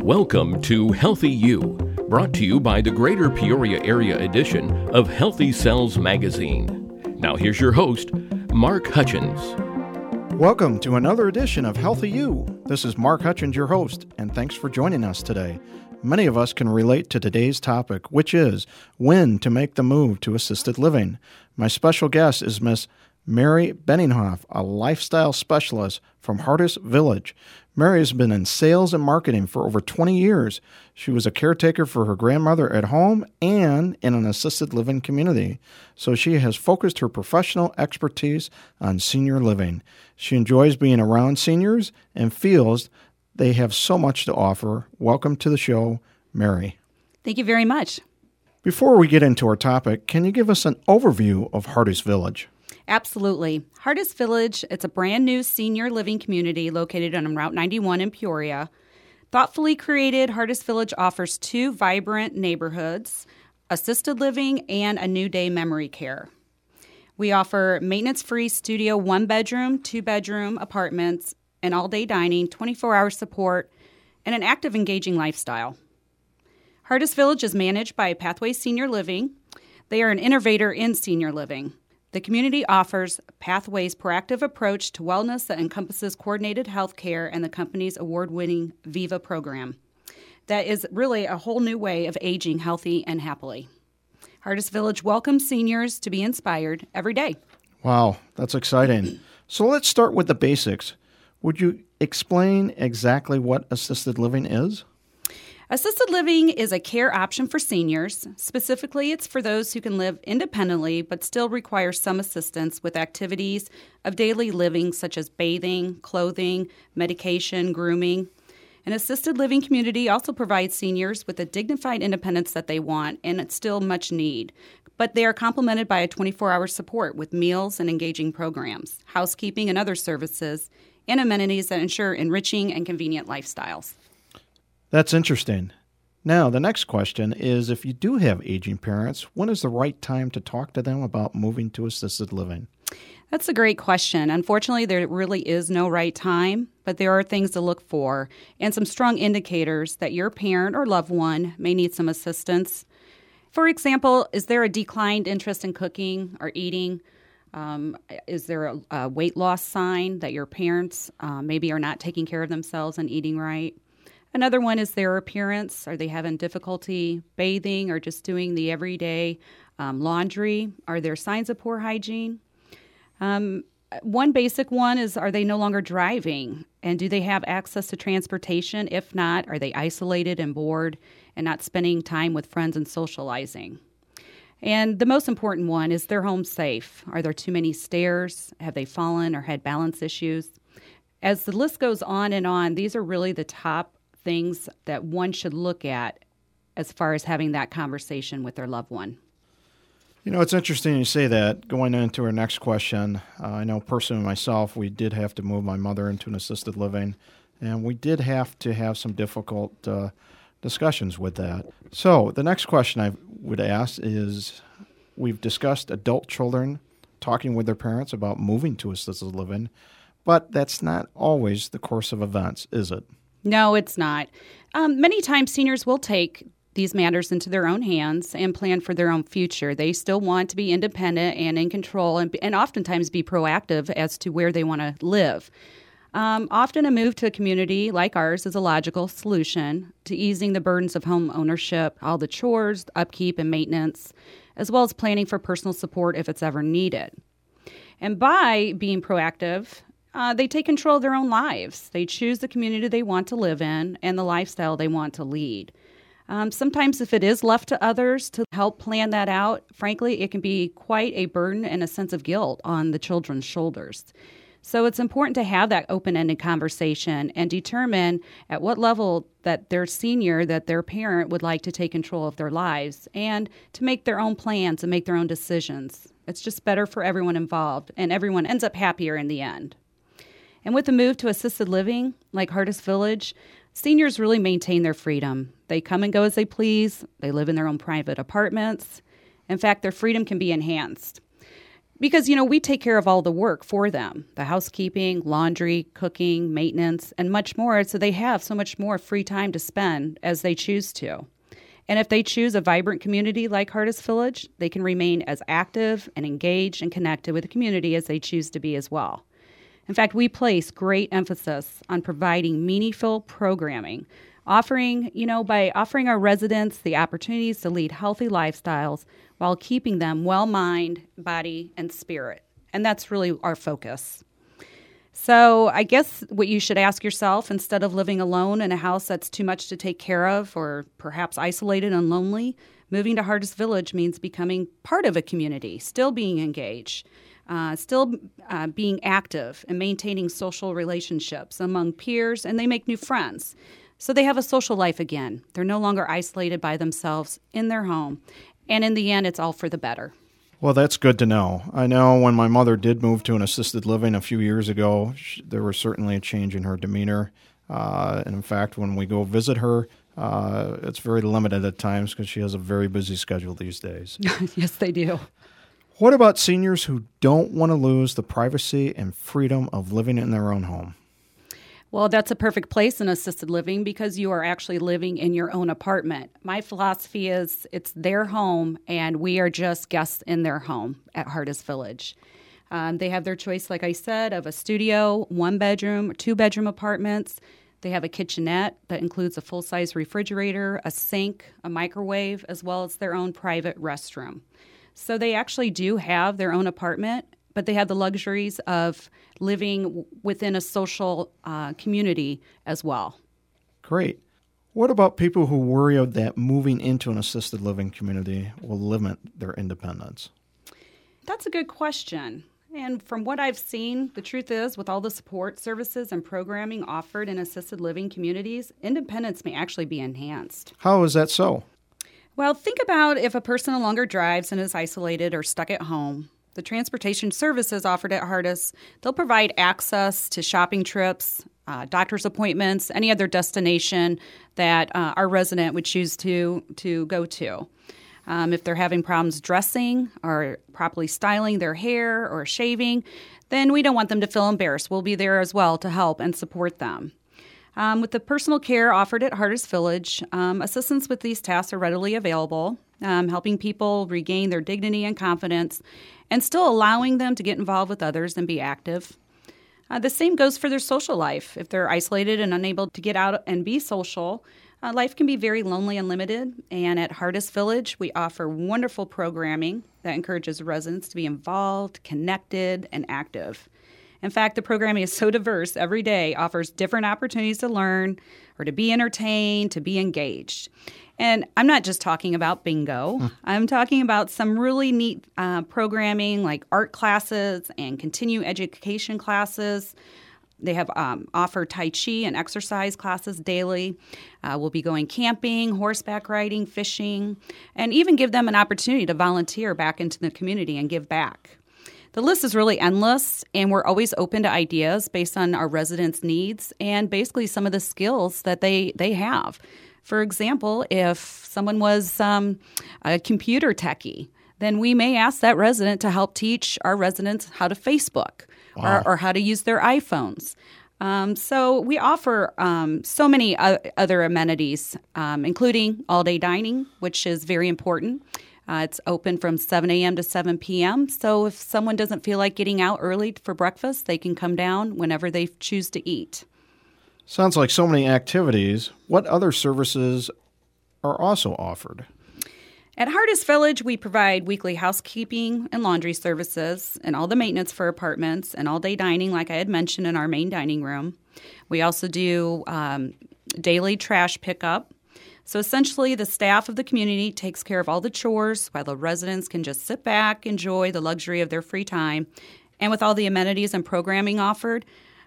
Welcome to Healthy You, brought to you by the Greater Peoria Area edition of Healthy Cells magazine. Now here's your host, Mark Hutchins. Welcome to another edition of Healthy You. This is Mark Hutchins, your host, and thanks for joining us today. Many of us can relate to today's topic, which is when to make the move to assisted living. My special guest is Miss Mary Benninghoff, a lifestyle specialist from Hardis Village. Mary has been in sales and marketing for over 20 years. She was a caretaker for her grandmother at home and in an assisted living community. So she has focused her professional expertise on senior living. She enjoys being around seniors and feels they have so much to offer. Welcome to the show, Mary. Thank you very much. Before we get into our topic, can you give us an overview of Hardis Village? Absolutely. Hardis Village, it's a brand new senior living community located on Route 91 in Peoria. Thoughtfully created, Hardis Village offers two vibrant neighborhoods, assisted living and a new day memory care. We offer maintenance-free studio 1-bedroom, 2-bedroom apartments, and all-day dining, 24-hour support, and an active, engaging lifestyle. Hardis Village is managed by Pathways Senior Living. They are an innovator in senior living. The community offers Pathways' proactive approach to wellness that encompasses coordinated health care and the company's award-winning Viva program. That is really a whole new way of aging healthy and happily. Hardis Village welcomes seniors to be inspired every day. Wow, that's exciting. So let's start with the basics. Would you explain exactly what assisted living is? Assisted living is a care option for seniors. Specifically, it's for those who can live independently but still require some assistance with activities of daily living such as bathing, clothing, medication, grooming. An assisted living community also provides seniors with the dignified independence that they want, and it's still much need. But they are complemented by a 24-hour support with meals and engaging programs, housekeeping and other services, and amenities that ensure enriching and convenient lifestyles. That's interesting. Now, the next question is, if you do have aging parents, when is the right time to talk to them about moving to assisted living? That's a great question. Unfortunately, there really is no right time, but there are things to look for and some strong indicators that your parent or loved one may need some assistance. For example, is there a declined interest in cooking or eating? Is there a weight loss sign that your parents maybe are not taking care of themselves and eating right? Another one is their appearance. Are they having difficulty bathing or just doing the everyday laundry? Are there signs of poor hygiene? One basic one is, are they no longer driving? And do they have access to transportation? If not, are they isolated and bored and not spending time with friends and socializing? And the most important one is their home safe. Are there too many stairs? Have they fallen or had balance issues? As the list goes on, these are really the top things that one should look at as far as having that conversation with their loved one. You know, it's interesting you say that. Going into our next question, I know personally myself, we did have to move my mother into an assisted living, and we did have to have some difficult discussions with that. So the next question I would ask is, we've discussed adult children talking with their parents about moving to assisted living, but that's not always the course of events, is it? No, it's not. Many times seniors will take these matters into their own hands and plan for their own future. They still want to be independent and in control and oftentimes be proactive as to where they want to live. Often a move to a community like ours is a logical solution to easing the burdens of home ownership, all the chores, upkeep, and maintenance, as well as planning for personal support if it's ever needed. And by being proactive, they take control of their own lives. They choose the community they want to live in and the lifestyle they want to lead. Sometimes if it is left to others to help plan that out, frankly, it can be quite a burden and a sense of guilt on the children's shoulders. So it's important to have that open-ended conversation and determine at what level that their senior, that their parent would like to take control of their lives and to make their own plans and make their own decisions. It's just better for everyone involved, and everyone ends up happier in the end. And with the move to assisted living, like Hardis Village, seniors really maintain their freedom. They come and go as they please. They live in their own private apartments. In fact, their freedom can be enhanced. Because, we take care of all the work for them, the housekeeping, laundry, cooking, maintenance, and much more. So they have so much more free time to spend as they choose to. And if they choose a vibrant community like Hardis Village, they can remain as active and engaged and connected with the community as they choose to be as well. In fact, we place great emphasis on providing meaningful programming, by offering our residents the opportunities to lead healthy lifestyles while keeping them well mind, body, and spirit. And that's really our focus. So I guess what you should ask yourself, instead of living alone in a house that's too much to take care of or perhaps isolated and lonely, moving to Hardis Village means becoming part of a community, still being engaged, still being active and maintaining social relationships among peers, and they make new friends. So they have a social life again. They're no longer isolated by themselves in their home. And in the end, it's all for the better. Well, that's good to know. I know when my mother did move to an assisted living a few years ago, there was certainly a change in her demeanor. And in fact, when we go visit her, it's very limited at times because she has a very busy schedule these days. Yes, they do. What about seniors who don't want to lose the privacy and freedom of living in their own home? Well, that's a perfect place in assisted living because you are actually living in your own apartment. My philosophy is it's their home, and we are just guests in their home at Hardis Village. They have their choice, like I said, of a studio, 1-bedroom, 2-bedroom apartments. They have a kitchenette that includes a full-size refrigerator, a sink, a microwave, as well as their own private restroom. So they actually do have their own apartment, but they have the luxuries of living within a social community as well. Great. What about people who worry that moving into an assisted living community will limit their independence? That's a good question. And from what I've seen, the truth is, with all the support services and programming offered in assisted living communities, independence may actually be enhanced. How is that so? Well, think about if a person no longer drives and is isolated or stuck at home. The transportation services offered at Hardis, they'll provide access to shopping trips, doctor's appointments, any other destination that our resident would choose to go to. If they're having problems dressing or properly styling their hair or shaving, then we don't want them to feel embarrassed. We'll be there as well to help and support them. With the personal care offered at Hardis Village, assistance with these tasks are readily available, helping people regain their dignity and confidence, and still allowing them to get involved with others and be active. The same goes for their social life. If they're isolated and unable to get out and be social, life can be very lonely and limited. And at Hardis Village, we offer wonderful programming that encourages residents to be involved, connected, and active. In fact, the programming is so diverse, every day offers different opportunities to learn or to be entertained, to be engaged. And I'm not just talking about bingo. I'm talking about some really neat programming like art classes and continuing education classes. They have offer Tai Chi and exercise classes daily. We'll be going camping, horseback riding, fishing, and even give them an opportunity to volunteer back into the community and give back. The list is really endless, and we're always open to ideas based on our residents' needs and basically some of the skills that they have. For example, if someone was a computer techie, then we may ask that resident to help teach our residents how to Facebook or how to use their iPhones. So we offer so many other amenities, including all-day dining, which is very important. It's open from 7 a.m. to 7 p.m. So if someone doesn't feel like getting out early for breakfast, they can come down whenever they choose to eat. Sounds like so many activities. What other services are also offered? At Hardis Village, we provide weekly housekeeping and laundry services and all the maintenance for apartments and all-day dining, like I had mentioned, in our main dining room. We also do daily trash pickup. So essentially, the staff of the community takes care of all the chores while the residents can just sit back, enjoy the luxury of their free time. And with all the amenities and programming offered,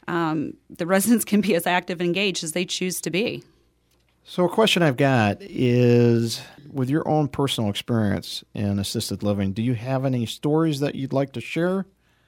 the residents can be as active and engaged as they choose to be. So a question I've got is, with your own personal experience in assisted living, do you have any stories that you'd like to share?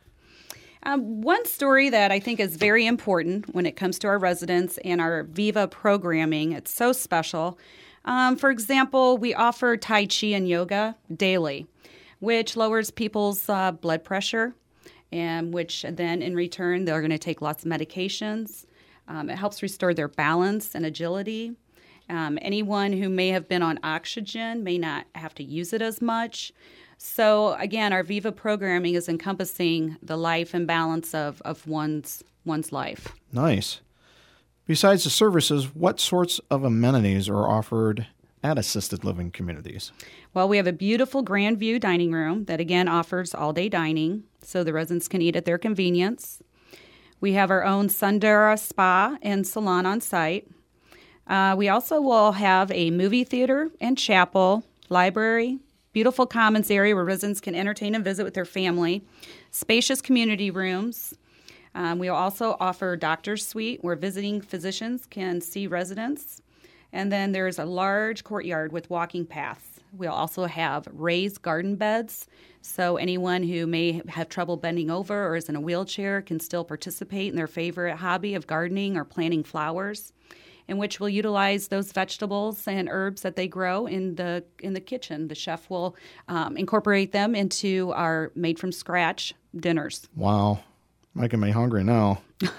One story that I think is very important when it comes to our residents and our Viva programming, it's so special. For example, we offer Tai Chi and yoga daily. which lowers people's blood pressure, and which then in return they're going to take lots of medications. It helps restore their balance and agility. Anyone who may have been on oxygen may not have to use it as much. So again, our Viva programming is encompassing the life and balance of one's life. Nice. Besides the services, what sorts of amenities are offered at assisted living communities? Well, we have a beautiful Grand View dining room that, again, offers all-day dining, so the residents can eat at their convenience. We have our own Sundara spa and salon on site. We also will have a movie theater and chapel, library, beautiful commons area where residents can entertain and visit with their family, spacious community rooms. We will also offer doctor's suite where visiting physicians can see residents. And then there's a large courtyard with walking paths. We'll also have raised garden beds, so anyone who may have trouble bending over or is in a wheelchair can still participate in their favorite hobby of gardening or planting flowers, in which we'll utilize those vegetables and herbs that they grow in the kitchen. The chef will incorporate them into our made-from-scratch dinners. Wow, making me hungry now.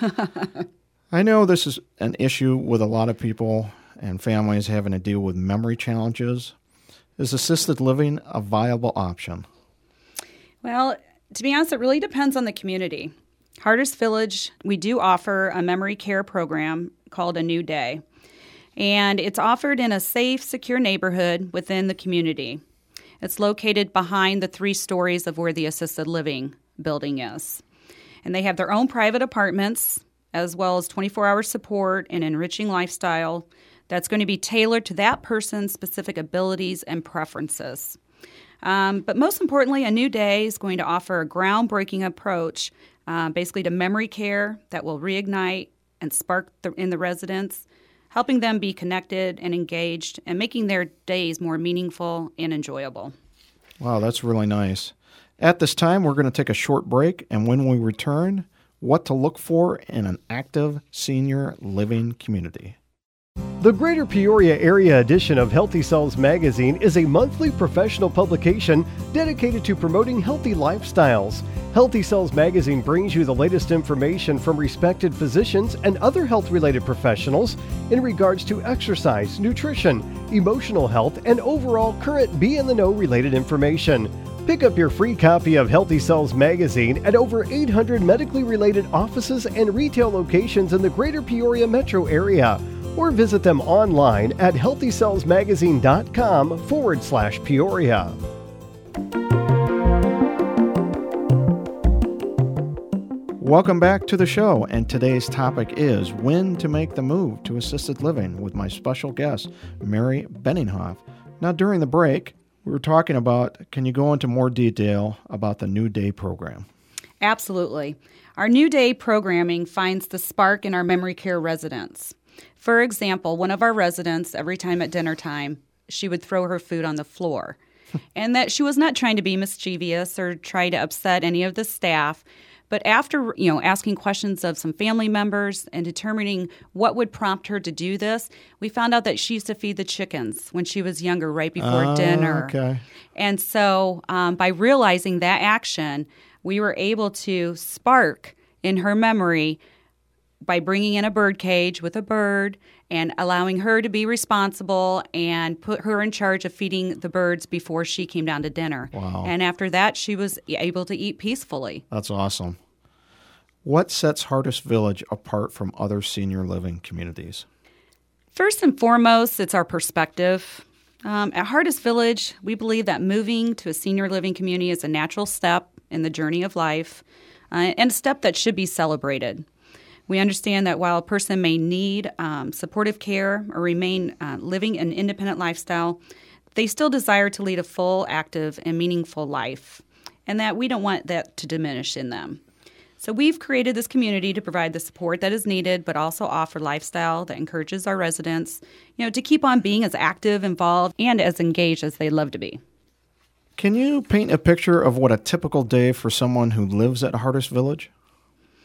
I know this is an issue with a lot of people and families having to deal with memory challenges. Is assisted living a viable option? Well, to be honest, it really depends on the community. Hardest Village, we do offer a memory care program called A New Day, and it's offered in a safe, secure neighborhood within the community. It's located behind the 3 stories of where the assisted living building is. And they have their own private apartments, as well as 24-hour support and enriching lifestyle that's going to be tailored to that person's specific abilities and preferences. But most importantly, A New Day is going to offer a groundbreaking approach basically to memory care that will reignite and spark in the residents, helping them be connected and engaged and making their days more meaningful and enjoyable. Wow, that's really nice. At this time, we're going to take a short break, and when we return, what to look for in an active senior living community. The Greater Peoria Area edition of Healthy Cells magazine is a monthly professional publication dedicated to promoting healthy lifestyles. Healthy Cells magazine brings you the latest information from respected physicians and other health-related professionals in regards to exercise, nutrition, emotional health, and overall current be-in-the-know related information. Pick up your free copy of Healthy Cells magazine at over 800 medically related offices and retail locations in the Greater Peoria metro area, or visit them online at healthycellsmagazine.com/Peoria. Welcome back to the show, and today's topic is when to make the move to assisted living with my special guest, Mary Benninghoff. Now, during the break, we were talking about, can you go into more detail about the New Day program? Absolutely. Our New Day programming finds the spark in our memory care residents. For example, one of our residents, every time at dinner time, she would throw her food on the floor. And that she was not trying to be mischievous or try to upset any of the staff. But after, asking questions of some family members and determining what would prompt her to do this, we found out that she used to feed the chickens when she was younger, right before dinner. Okay. And so by realizing that action, we were able to spark in her memory by bringing in a bird cage with a bird and allowing her to be responsible and put her in charge of feeding the birds before she came down to dinner. Wow. And after that, she was able to eat peacefully. That's awesome. What sets Hardest Village apart from other senior living communities? First and foremost, it's our perspective. At Hardest Village, we believe that moving to a senior living community is a natural step in the journey of life and a step that should be celebrated. We understand that while a person may need supportive care or remain living an independent lifestyle, they still desire to lead a full, active, and meaningful life, and that we don't want that to diminish in them. So we've created this community to provide the support that is needed, but also offer lifestyle that encourages our residents, to keep on being as active, involved, and as engaged as they love to be. Can you paint a picture of what a typical day for someone who lives at Hardest Village?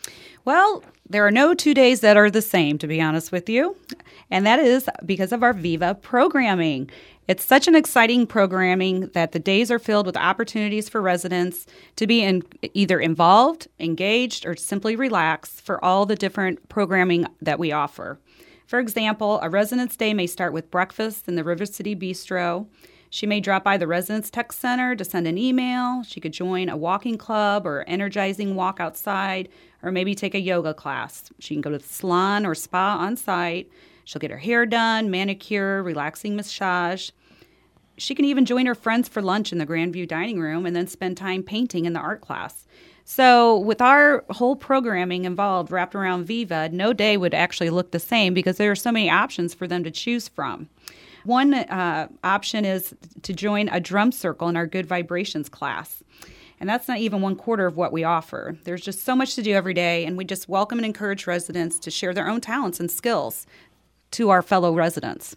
Well, there are no 2 days that are the same, to be honest with you, and that is because of our Viva programming. It's such an exciting programming that the days are filled with opportunities for residents to be either involved, engaged, or simply relax for all the different programming that we offer. For example, a resident's day may start with breakfast in the River City Bistro. She may drop by the Residence Tech Center to send an email. She could join a walking club or energizing walk outside, or maybe take a yoga class. She can go to the salon or spa on site. She'll get her hair done, manicure, relaxing massage. She can even join her friends for lunch in the Grandview dining room and then spend time painting in the art class. So with our whole programming involved wrapped around Viva, no day would actually look the same because there are so many options for them to choose from. One option is to join a drum circle in our Good Vibrations class. And that's not even 1/4 of what we offer. There's just so much to do every day, and we just welcome and encourage residents to share their own talents and skills to our fellow residents.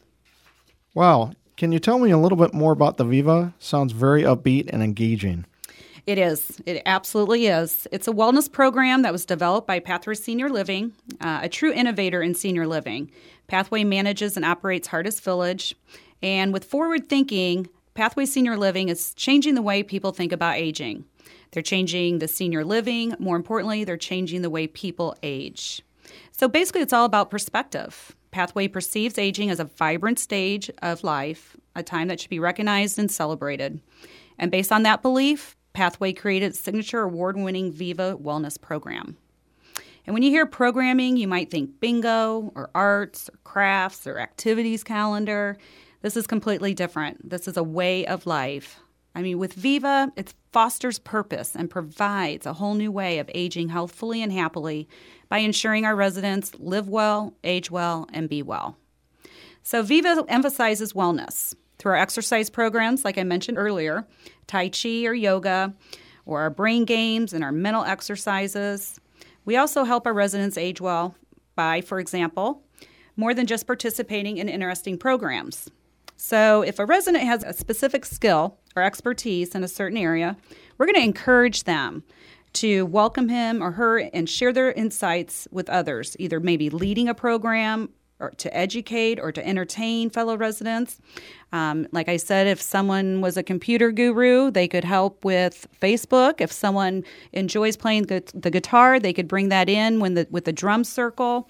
Wow. Can you tell me a little bit more about the Viva? Sounds very upbeat and engaging. It is. It absolutely is. It's a wellness program that was developed by Pathway Senior Living, a true innovator in senior living. Pathway manages and operates Hardest Village. And with forward thinking, Pathway Senior Living is changing the way people think about aging. They're changing the senior living. More importantly, they're changing the way people age. So basically, it's all about perspective. Pathway perceives aging as a vibrant stage of life, a time that should be recognized and celebrated. And based on that belief, Pathway created its signature award-winning Viva Wellness program. And when you hear programming, you might think bingo or arts or crafts or activities calendar. This is completely different. This is a way of life. I mean, with Viva, it fosters purpose and provides a whole new way of aging healthfully and happily by ensuring our residents live well, age well, and be well. So Viva emphasizes wellness through our exercise programs, like I mentioned earlier, Tai Chi or yoga, or our brain games and our mental exercises. We also help our residents age well by, for example, more than just participating in interesting programs. So if a resident has a specific skill or expertise in a certain area, we're going to encourage them to welcome him or her and share their insights with others, either maybe leading a program or to educate or to entertain fellow residents. Like I said, if someone was a computer guru, they could help with Facebook. If someone enjoys playing the guitar, they could bring that in with the drum circle.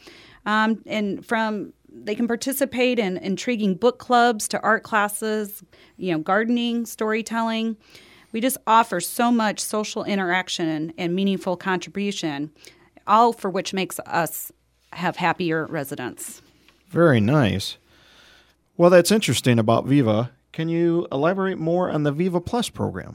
They can participate in intriguing book clubs to art classes, gardening, storytelling. We just offer so much social interaction and meaningful contribution, all for which makes us have happier residents. Very nice. Well, that's interesting about Viva. Can you elaborate more on the Viva Plus program?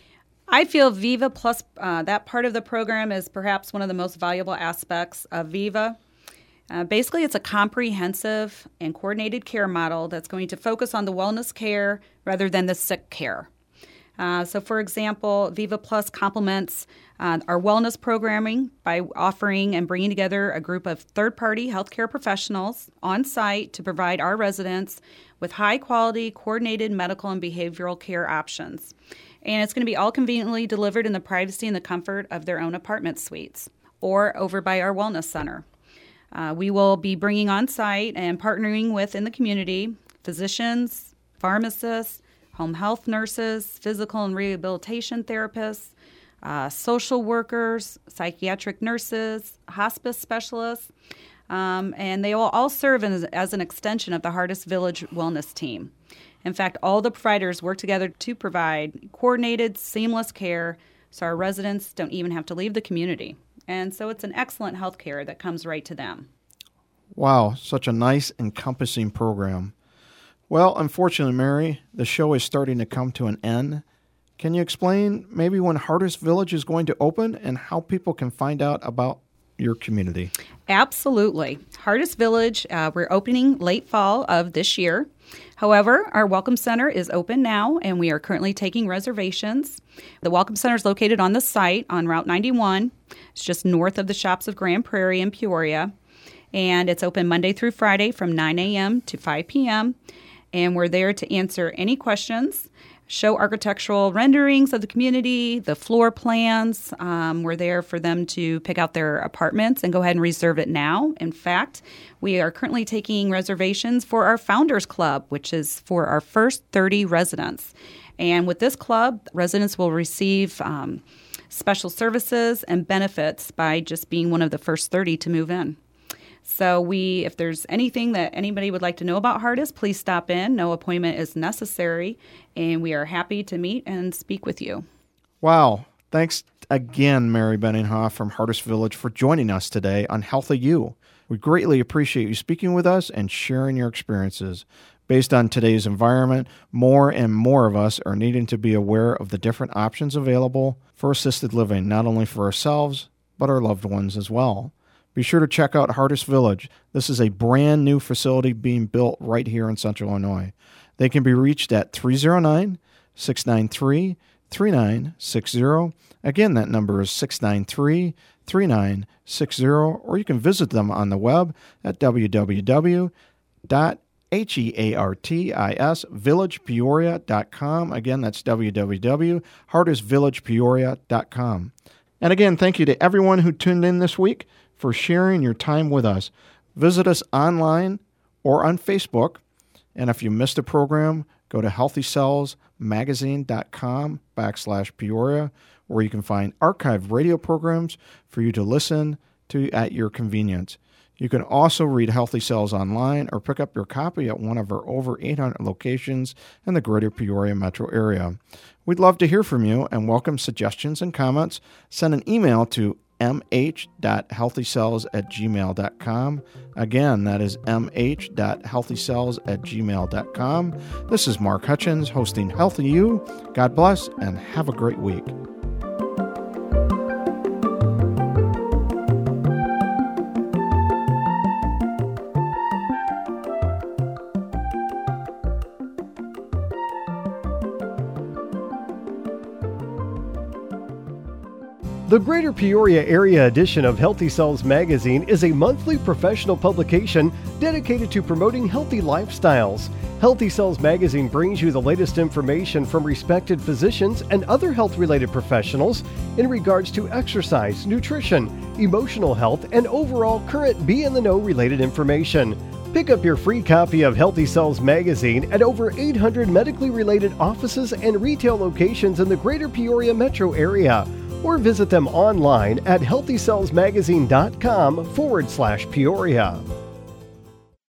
I feel Viva Plus, that part of the program is perhaps one of the most valuable aspects of Viva. Basically, it's a comprehensive and coordinated care model that's going to focus on the wellness care rather than the sick care. So, for example, Viva Plus complements our wellness programming by offering and bringing together a group of third-party healthcare professionals on site to provide our residents with high-quality, coordinated medical and behavioral care options. And it's going to be all conveniently delivered in the privacy and the comfort of their own apartment suites or over by our wellness center. We will be bringing on site and partnering with in the community physicians, pharmacists, home health nurses, physical and rehabilitation therapists, social workers, psychiatric nurses, hospice specialists, and they will all serve as an extension of the Hardest Village Wellness Team. In fact, all the providers work together to provide coordinated, seamless care so our residents don't even have to leave the community. And so it's an excellent health care that comes right to them. Wow, such a nice, encompassing program. Well, unfortunately, Mary, the show is starting to come to an end. Can you explain maybe when Hardest Village is going to open and how people can find out about your community? Absolutely. Hardest Village, we're opening late fall of this year. However, our Welcome Center is open now, and we are currently taking reservations. The Welcome Center is located on the site on Route 91. It's just north of the Shops of Grand Prairie in Peoria. And it's open Monday through Friday from 9 a.m. to 5 p.m., and we're there to answer any questions show architectural renderings of the community, the floor plans. We're there for them to pick out their apartments and go ahead and reserve it now. In fact, we are currently taking reservations for our Founders Club, which is for our first 30 residents. And with this club, residents will receive special services and benefits by just being one of the first 30 to move in. So if there's anything that anybody would like to know about Hardis, please stop in. No appointment is necessary, and we are happy to meet and speak with you. Wow. Thanks again, Mary Benninghoff from Hardis Village, for joining us today on Healthy You. We greatly appreciate you speaking with us and sharing your experiences. Based on today's environment, more and more of us are needing to be aware of the different options available for assisted living, not only for ourselves, but our loved ones as well. Be sure to check out Hardis Village. This is a brand new facility being built right here in Central Illinois. They can be reached at 309-693-3960. Again, that number is 693-3960, or you can visit them on the web at www.heartisvillagepeoria.com. Again, that's www.heartisvillagepeoria.com. And again, thank you to everyone who tuned in this week for sharing your time with us. Visit us online or on Facebook. And if you missed a program, go to healthycellsmagazine.com/Peoria, where you can find archived radio programs for you to listen to at your convenience. You can also read Healthy Cells online or pick up your copy at one of our over 800 locations in the greater Peoria metro area. We'd love to hear from you and welcome suggestions and comments. Send an email to mh.healthycells@gmail.com. Again, that is mh.healthycells@gmail.com. This is Mark Hutchins hosting Healthy You. God bless and have a great week. The Greater Peoria Area edition of Healthy Cells Magazine is a monthly professional publication dedicated to promoting healthy lifestyles. Healthy Cells Magazine brings you the latest information from respected physicians and other health-related professionals in regards to exercise, nutrition, emotional health, and overall current be-in-the-know related information. Pick up your free copy of Healthy Cells Magazine at over 800 medically related offices and retail locations in the Greater Peoria metro area, or visit them online at healthycellsmagazine.com/Peoria.